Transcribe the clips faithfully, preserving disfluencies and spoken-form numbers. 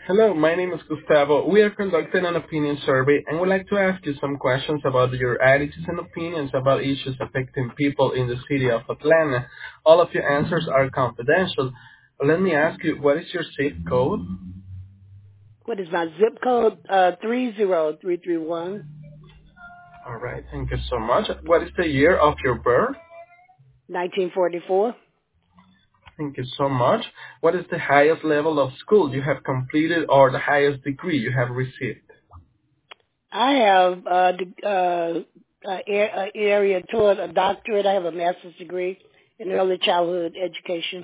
Hello, my name is Gustavo. We are conducting an opinion survey and would like to ask you some questions about your attitudes and opinions about issues affecting people in the city of Atlanta. All of your answers are confidential. Let me ask you, what is your zip code? What is my zip code? Uh, three zero three three one. All right, thank you so much. What is the year of your birth? Nineteen forty four. Thank you so much. What is the highest level of school you have completed or the highest degree you have received? I have uh, the, uh, uh, a- uh, area toward a doctorate. I have a master's degree in early childhood education.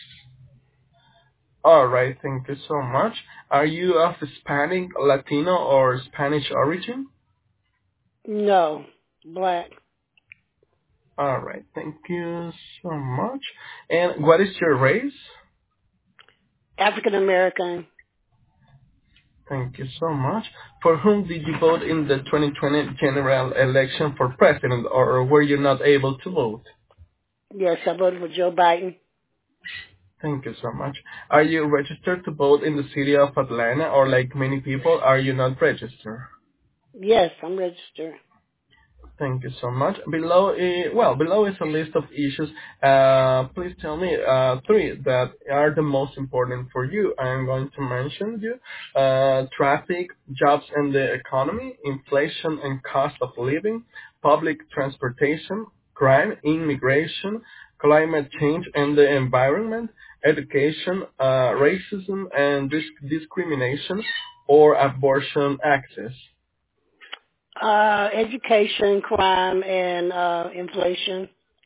All right, thank you so much. Are you of Hispanic, Latino, or Spanish origin? No, black, All right, thank you so much. And what is your race? African American. Thank you so much. For whom did you vote in the twenty twenty general election for president, or were you not able to vote? Yes, I voted for Joe Biden. Thank you so much. Are you registered to vote in the city of Atlanta, or like many people, are you not registered? Yes, I'm registered. Thank you so much. Below, uh, well, below is a list of issues. Uh, please tell me uh, three that are the most important for you. I'm going to mention you: uh, traffic, jobs and the economy, inflation and cost of living, public transportation, crime, immigration, climate change and the environment, education, uh, racism and disc- discrimination, or abortion access. Uh, education, crime, and uh, inflation.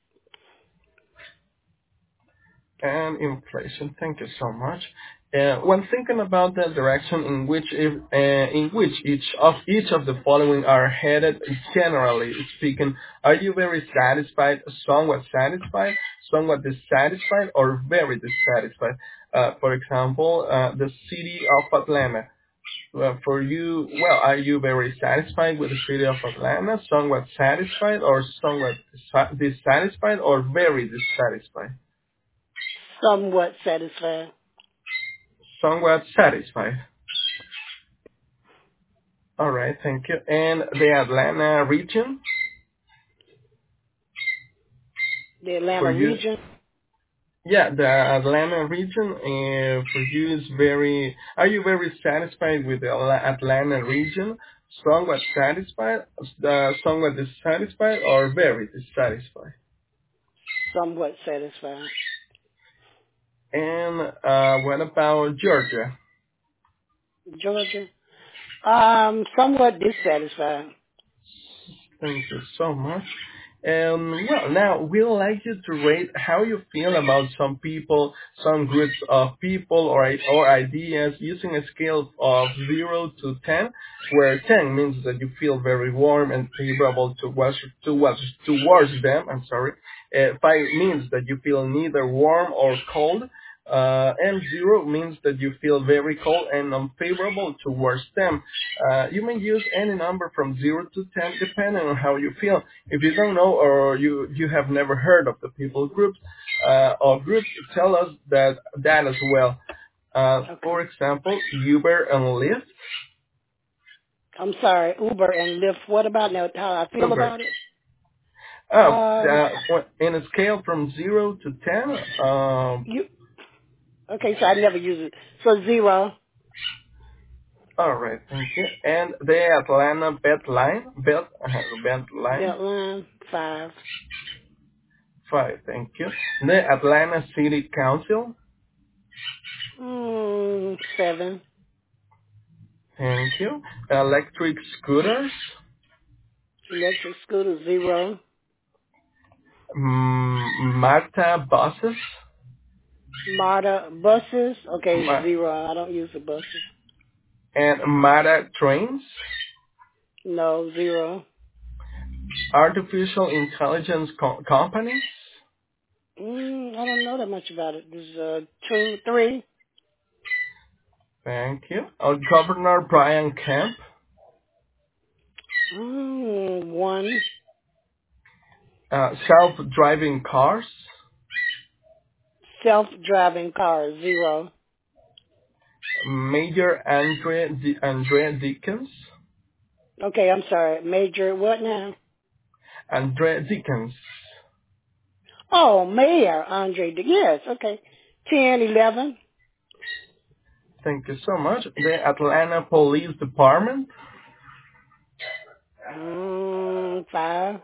And inflation. Thank you so much. Uh, when thinking about the direction in which if, uh, in which each of each of the following are headed, generally speaking, are you very satisfied, somewhat satisfied, somewhat dissatisfied, or very dissatisfied? Uh, for example, uh, the city of Atlanta. Well, for you, well, are you very satisfied with the city of Atlanta, somewhat satisfied, or somewhat dis- dissatisfied, or very dissatisfied? Somewhat satisfied. Somewhat satisfied. All right, thank you. And the Atlanta region The for Atlanta you? region. Yeah, the Atlanta region uh, for you is very. Are you very satisfied with the Ala- Atlanta region? Somewhat satisfied, uh, somewhat dissatisfied, or very dissatisfied? Somewhat satisfied. And uh, what about Georgia? Georgia. Um, somewhat dissatisfied. Thank you so much. Um, well, now we'd like you to rate how you feel about some people, some groups of people or or ideas using a scale of zero to ten, where ten means that you feel very warm and favorable towards towards towards them. I'm sorry. Uh, five means that you feel neither warm or cold. Uh, and zero means that you feel very cold and unfavorable towards them. Uh, you may use any number from zero to ten depending on how you feel. If you don't know or you, you have never heard of the people groups uh, or groups, tell us that that as well. Uh, Okay. for example, Uber and Lyft. I'm sorry, Uber and Lyft. What about now? How I feel Uber. about it? Oh, Um, uh, in a scale from zero to ten, um, you okay? So I never use it. So zero, all right, thank you. And the Atlanta Bed Line, Bed, uh, Bed Line, Beltline five, five, thank you. The Atlanta City Council, mm, seven, thank you. Electric scooters, electric scooter zero, mm, Marta buses, Marta buses. Okay, Ma- zero. I don't use the buses. and Mata trains, No, zero. artificial intelligence co- companies, Mm, I don't know that much about it. There's uh, two, three, thank you. Uh, Governor Brian Kemp, mm, one, uh, self-driving cars, self-driving car zero. Major Andre D- Andre Dickens. Okay, I'm sorry. Major what now? Andre Dickens. Oh, Mayor Andre. D- Yes. Okay. Ten, eleven. Thank you so much. The Atlanta Police Department. Mm, five.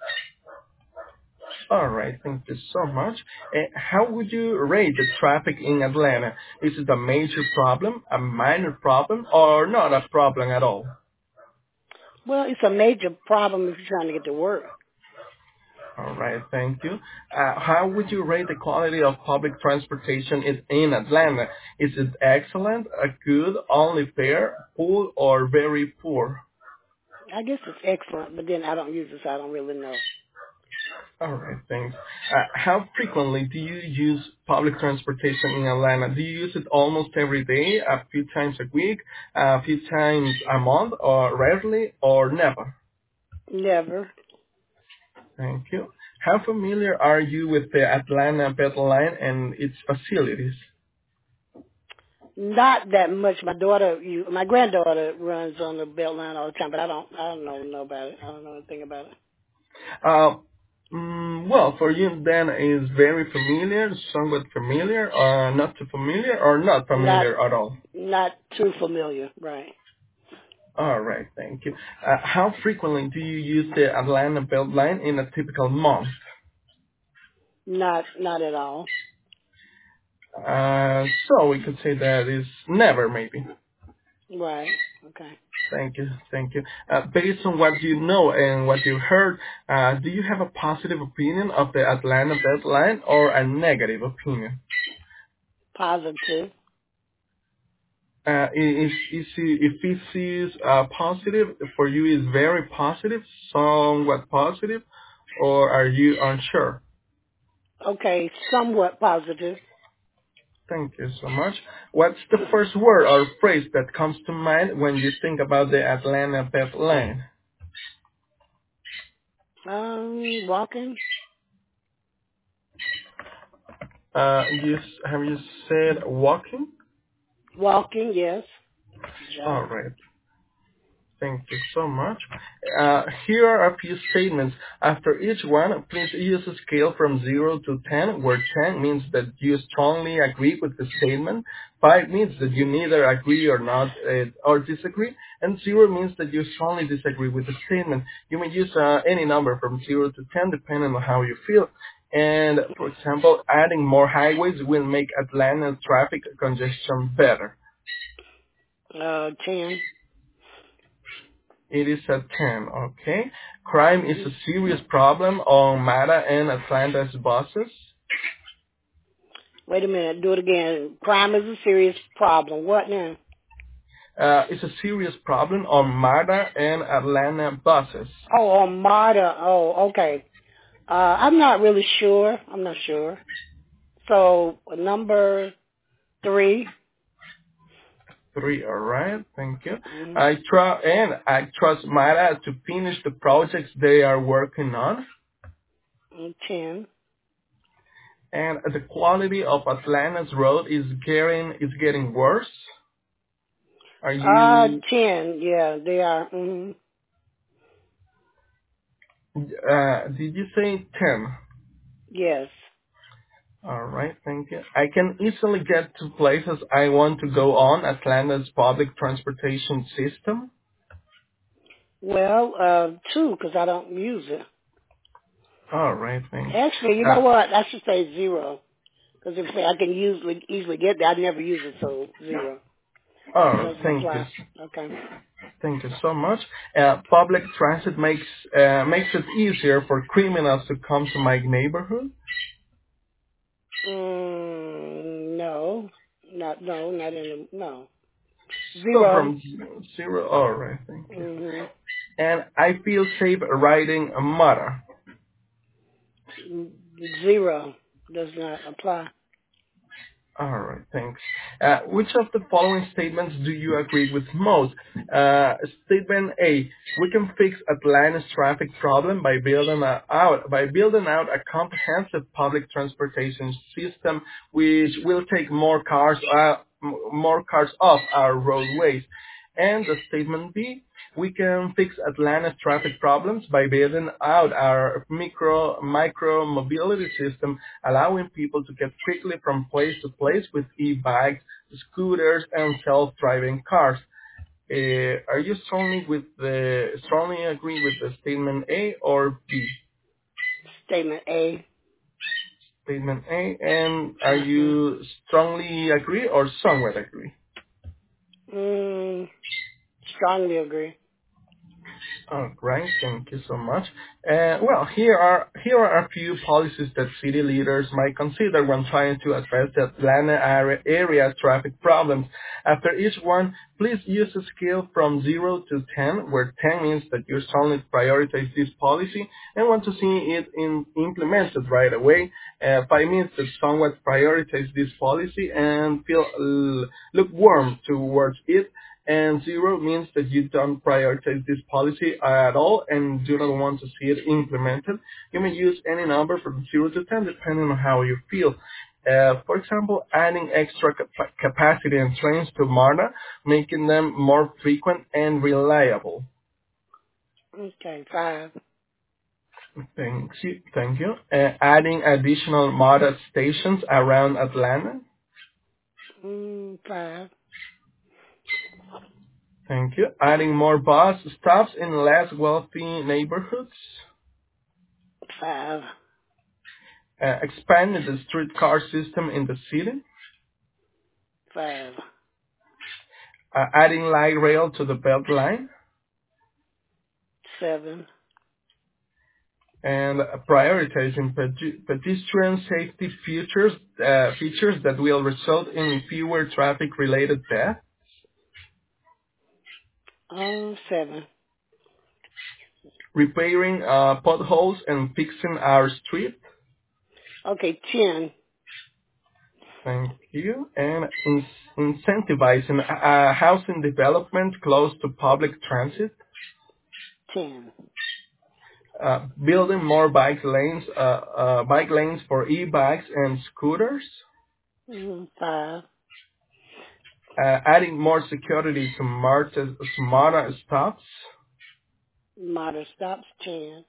All right, thank you so much. Uh, how would you rate the traffic in Atlanta? Is it a major problem, a minor problem, or not a problem at all? Well, it's a major problem if you're trying to get to work. All right, thank you. Uh, how would you rate the quality of public transportation in, in Atlanta? Is it excellent, a good, only fair, poor, or very poor? I guess it's excellent, but then I don't use it, so I don't really know. All right, thanks. Uh, how frequently do you use public transportation in Atlanta? Do you use it almost every day, a few times a week, a few times a month, or rarely, or never? Never. Thank you. How familiar are you with the Atlanta Belt Line and its facilities? Not that much. My daughter, you, my granddaughter runs on the Beltline all the time, but I don't, I don't know, know about it. I don't know anything about it. Uh, mm, well, for you then is very familiar, somewhat familiar, uh, not too familiar, or not Not, familiar at all? not too familiar, right? All right, thank you. Uh, how frequently do you use the Atlanta Beltline in a typical month? Not, not at all. Uh, so we could say that is never, maybe. Right. Okay. Thank you, thank you. Uh, based on what you know and what you heard, uh, do you have a positive opinion of the Atlanta Beltline or a negative opinion? Positive. Uh, if if if it is uh, positive for you, is very positive, somewhat positive, or are you unsure? Okay. Somewhat positive. Thank you so much. What's the first word or phrase that comes to mind when you think about the Atlanta Belt Line? Um, walking. Uh, you s- have you said walking? Walking, yes. All Jogging. right. Thank you so much. Uh, here are a few statements. After each one, please use a scale from zero to ten, where ten means that you strongly agree with the statement, five means that you neither agree or not uh, or disagree, and zero means that you strongly disagree with the statement. You may use uh, any number from zero to ten depending on how you feel. And, for example, adding more highways will make Atlanta's traffic congestion better. Uh, ten. It is at ten, okay. Crime is a serious problem on MATA and Atlanta's buses. Wait a minute. Do it again. Crime is a serious problem. What now? Uh, it's a serious problem on MATA and Atlanta buses. Oh, Armada. Oh, okay. Uh, I'm not really sure. I'm not sure. So number three. Three, alright, thank you. Mm, I try and I trust MATA to finish the projects they are working on. mm, ten. And the quality of Atlanta's road is getting is getting worse. Are Uh, you? ten. Yeah, they are. Mm, Uh, did you say ten? yes. All right, thank you. I can easily get to places I want to go on Atlanta's public transportation system. Well, uh, two, because I don't use it. All right, thanks. Actually, you know Uh, what? I should say zero. Because if I can usually easily get there, I never use it, so zero. all It right, doesn't thank you. apply. Okay. Thank you so much. Uh, public transit makes uh, makes it easier for criminals to come to my neighborhood. Mm, no. Not, no, not in the, no. So Zero. from zero, all right, thank you. Mm-hmm. And I feel safe riding a motor. Zero does not apply. All right, thanks. Uh, which of the following statements do you agree with most? Uh, statement A: we can fix Atlanta's traffic problem by building a, out by building out a comprehensive public transportation system, which will take more cars uh, m- more cars off our roadways. And the statement B, we can fix Atlanta's traffic problems by building out our micro micro mobility system, allowing people to get quickly from place to place with e-bikes, scooters, and self-driving cars. Uh, are you strongly with the strongly agree with the statement A or B? Statement A. Statement A, and are Mhm. you strongly agree or somewhat agree? Mm, strongly agree. All right, thank you so much. Uh, well, here are here are a few policies that city leaders might consider when trying to address the Atlanta area, area's traffic problems. After each one, please use a scale from zero to ten, where ten means that you strongly prioritize this policy and want to see it in, implemented right away. Uh, five means that somewhat prioritize this policy and feel uh, lukewarm towards it, and zero means that you don't prioritize this policy at all and do not want to see it implemented. You may use any number from zero to ten depending on how you feel. Uh, for example, adding extra cap- capacity in trains to MARTA, making them more frequent and reliable. Okay, five. Thank you. Thank you. Uh, adding additional MARTA stations around Atlanta. Mm, five. Thank you. Adding more bus stops in less wealthy neighborhoods. Five. Uh, expanding the streetcar system in the city, Five. uh, adding light rail to the belt line, Seven. and prioritizing ped- pedestrian safety features, uh, features that will result in fewer traffic-related deaths, Um, seven. repairing uh, potholes and fixing our street. Okay, ten. Thank you. And in- incentivizing uh, housing development close to public transit. Ten. Uh, building more bike lanes, uh, uh, bike lanes for e-bikes and scooters, Mm, five. uh, adding more security to Marta, smarter stops. Modern stops, ten.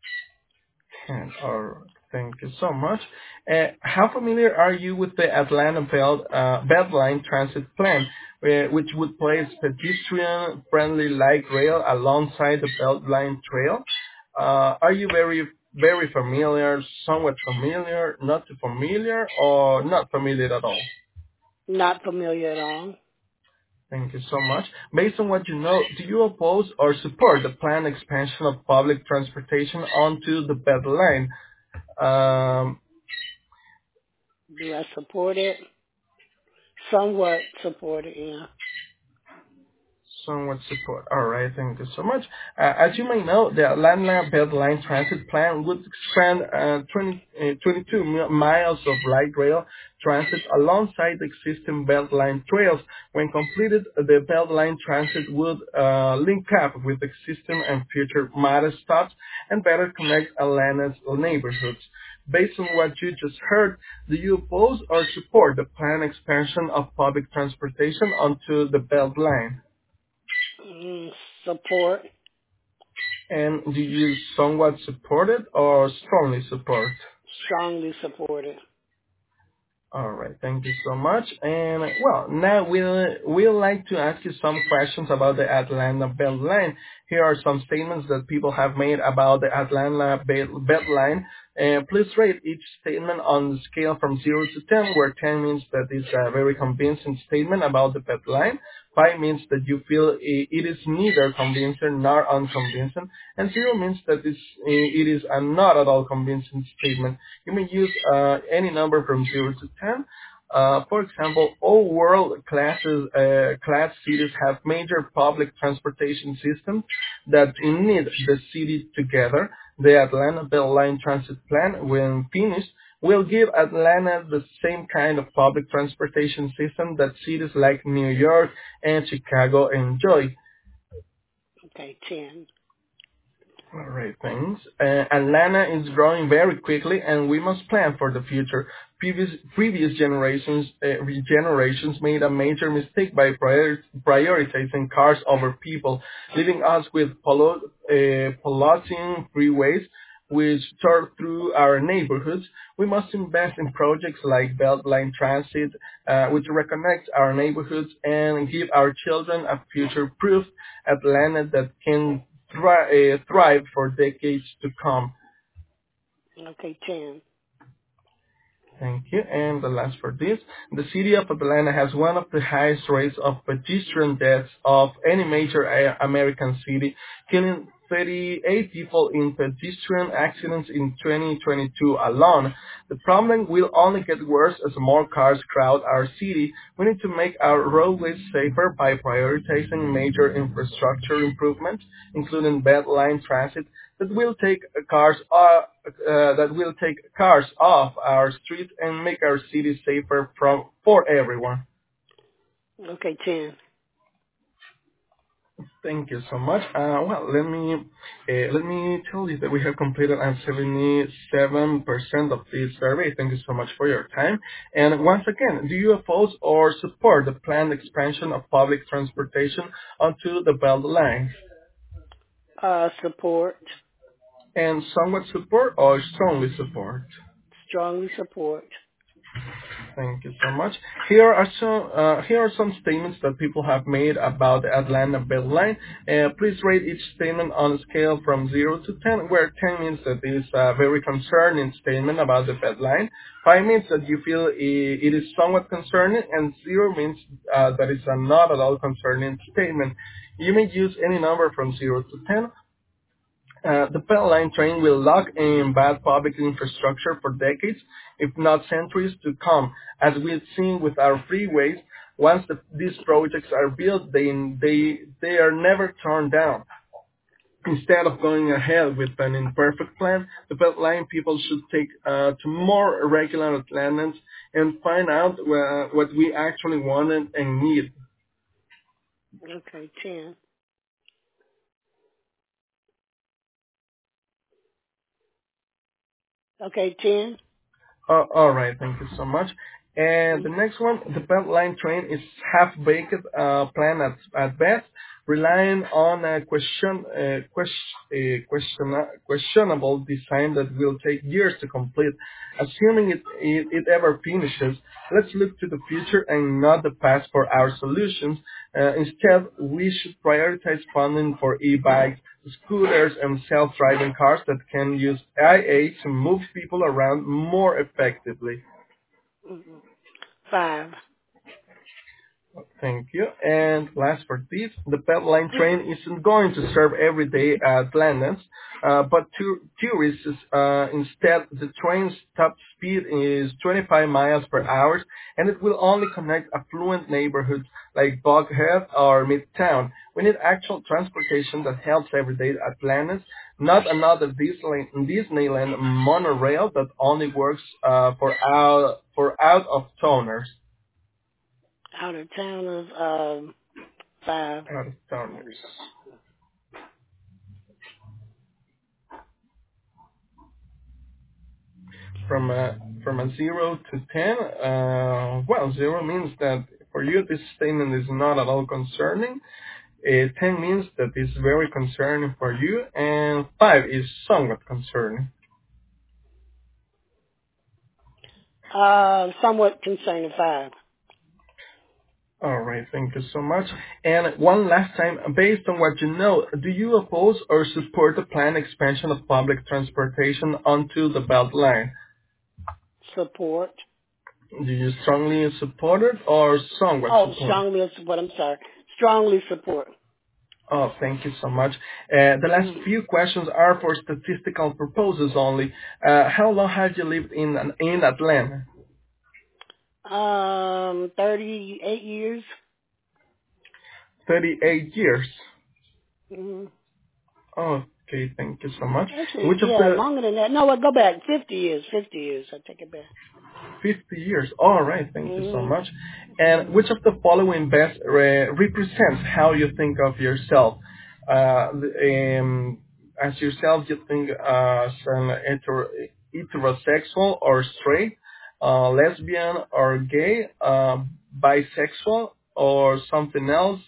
And, or, thank you so much. Uh, how familiar are you with the Atlanta Belt, uh, Beltline Transit Plan, uh, which would place pedestrian-friendly light rail alongside the Beltline Trail? Uh, are you very, very familiar, somewhat familiar, not too familiar, or not familiar at all? Not familiar at all. Thank you so much. Based on what you know, do you oppose or support the planned expansion of public transportation onto the Beltline? Um, Do I support it? Somewhat support it, yeah. Somewhat support. All right, thank you so much. Uh, as you may know, the Atlanta Beltline Transit Plan would expand uh, twenty, uh, twenty-two mi- miles of light rail transit alongside the existing Beltline trails. When completed, the Beltline Transit would uh, link up with existing and future MARTA stops and better connect Atlanta's neighborhoods. Based on what you just heard, do you oppose or support the planned expansion of public transportation onto the Beltline? Mm, support. And do you somewhat support it or strongly support? Strongly support it. All right, thank you so much. And well, now we'll we'll like to ask you some questions about the Atlanta Beltline. Here are some statements that people have made about the Atlanta Bel- Beltline. And please rate each statement on the scale from zero to ten, where ten means that it's a very convincing statement about the Beltline. Five means that you feel i- it is neither convincing nor unconvincing, and zero means that it's, i- it is a not at all convincing statement. You may use uh, any number from zero to ten. Uh, for example, all world classes, uh, class cities have major public transportation systems that knit the city together. The Atlanta Beltline Transit Plan, when finished, will give Atlanta the same kind of public transportation system that cities like New York and Chicago enjoy. Okay, ten. All right, thanks. Uh, Atlanta is growing very quickly, and we must plan for the future. Previous, previous generations, uh, generations made a major mistake by prior, prioritizing cars over people, leaving us with pollu- uh, polluting freeways which turn through our neighborhoods. We must invest in projects like Beltline Transit, uh, which reconnect our neighborhoods and give our children a future-proof Atlanta that can thri- uh, thrive for decades to come. Okay, ten. Thank you. And the last for this, the city of Atlanta has one of the highest rates of pedestrian deaths of any major a- American city, killing thirty-eight people in pedestrian accidents in twenty twenty-two alone. The problem will only get worse as more cars crowd our city. We need to make our roadways safer by prioritizing major infrastructure improvements, including bed line transit that will take cars uh, uh, that will take cars off our streets and make our city safer from for everyone. Okay, ten. Thank you so much. Uh, well, let me uh, let me tell you that we have completed on seventy-seven percent of this survey. Thank you so much for your time. And once again, do you oppose or support the planned expansion of public transportation onto the Belt Line? Uh, support. And somewhat support or strongly support? Strongly support. Thank you so much. Here are some uh, here are some statements that people have made about the Atlanta Beltline. Uh, please rate each statement on a scale from zero to ten, where ten means that it is a very concerning statement about the Beltline. Five means that you feel i- it is somewhat concerning, and zero means uh, that it's a not at all concerning statement. You may use any number from zero to ten. Uh, the Beltline train will lock in bad public infrastructure for decades, if not centuries to come. As we've seen with our freeways, once the, these projects are built, they, they, they are never torn down. Instead of going ahead with an imperfect plan, the Beltline people should take uh, to more regular Atlantans and find out uh, what we actually wanted and need. Okay, ten. Okay, ten. Uh, all right, thank you so much. And the Mm. next one, the Beltline train is half-baked uh, plan at, at best, relying on a question, uh, question, uh, question, questionable design that will take years to complete. Assuming it, it, it ever finishes, let's look to the future and not the past for our solutions. Uh, instead, we should prioritize funding for e-bikes, scooters, and self-driving cars that can use A I A to move people around more effectively. Mm-mm. Five. Thank you. And last for this, the Beltline train isn't going to serve everyday Atlantans, uh, but to tourists, uh, instead, the train's top speed is twenty-five miles per hour, and it will only connect affluent neighborhoods like Buckhead or Midtown. We need actual transportation that helps everyday Atlantans, not another Disneyland, Disneyland monorail that only works uh, for out for out of towners. Out of towners, um, five. Out of towners. From a from a zero to ten, uh, well, zero means that for you this statement is not at all concerning. Uh, ten means that it's very concerning for you, and five is somewhat concerning. Uh, somewhat concerning, five. All right, thank you so much. And one last time, based on what you know, do you oppose or support the planned expansion of public transportation onto the Beltline? Support. Do you strongly support it or somewhat Oh, support? strongly support. I'm sorry. Strongly support. Oh, thank you so much. Uh, the last Mm. few questions are for statistical purposes only. Uh, how long have you lived in in Atlanta? Um, thirty-eight years. thirty-eight years. Mm. Okay, thank you so much. Actually, Which of yeah, the longer than that. No, I go back. fifty years. fifty years. I take it back. fifty years? All right, thank you so Mm. much. And which of the following best re- represents how you think of yourself? Uh, the- um, as yourself, you think uh, as an heter- heterosexual or straight? uh, lesbian or gay, uh, bisexual, or something else?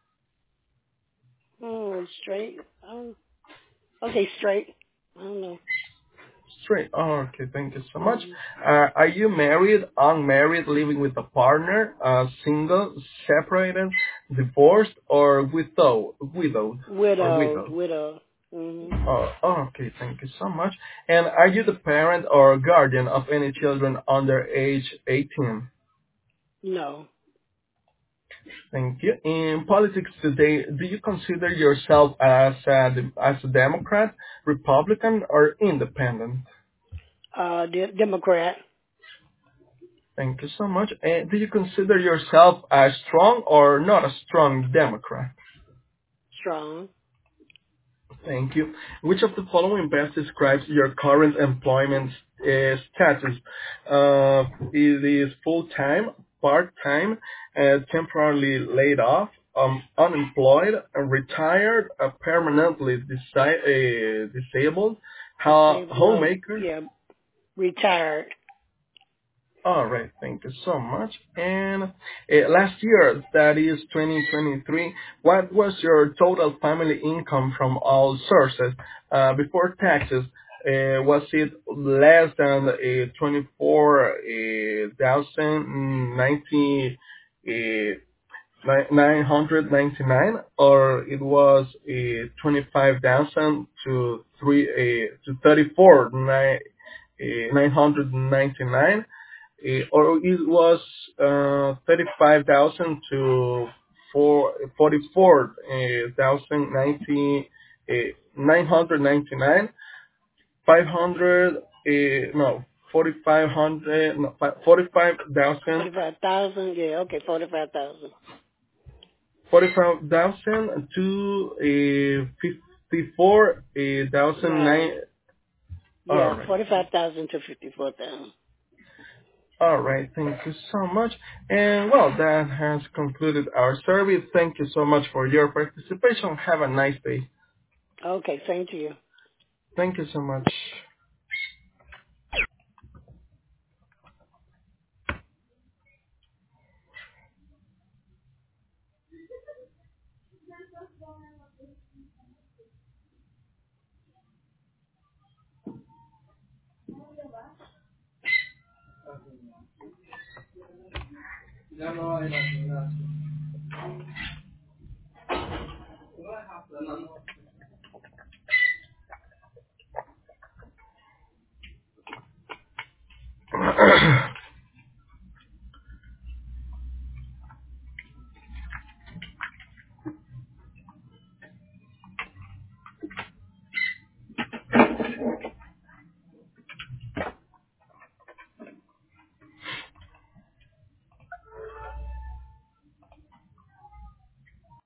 Hmm, straight. Um, okay, straight. I don't know. Straight. Oh, okay, thank you so much. Hmm. Uh, are you married, unmarried, living with a partner, uh, single, separated, divorced, or widow, widowed, or Widowed, widowed? widowed. Hmm. Oh, oh, okay, thank you so much. And are you the parent or guardian of any children under age eighteen? No. Thank you. In politics today, do you consider yourself as a, as a Democrat, Republican, or Independent? Uh, de- Democrat. Thank you so much. And do you consider yourself a strong or not a strong Democrat? Strong. Thank you. Which of the following best describes your current employment uh, status? Uh, it is full-time, part-time, uh, temporarily laid off, um, unemployed, uh, retired, uh, permanently disi- uh, disabled, ho- Disabled. No. homemaker. Yeah. Retired. All right, thank you so much. And uh, last year, that is twenty twenty-three, what was your total family income from all sources uh, before taxes? Uh, was it less than uh, twenty-four thousand ninety nine hundred ninety-nine, or it was uh, twenty-five thousand to three uh, to thirty-four nine uh, nine hundred ninety-nine? Eh, or it was uh, thirty-five thousand to four forty-four thousand ninety uh, nine hundred ninety-nine five hundred uh, no forty-five hundred no forty-five thousand Forty-five thousand. Yeah. Okay. Forty-five thousand. forty-five thousand to uh, fifty-four thousand nine. Nine. All Yeah. right. Forty-five thousand to fifty-four thousand. All right, thank you so much. And well, that has concluded our survey. Thank you so much for your participation. Have a nice day. Okay. Same to you. Thank you so much.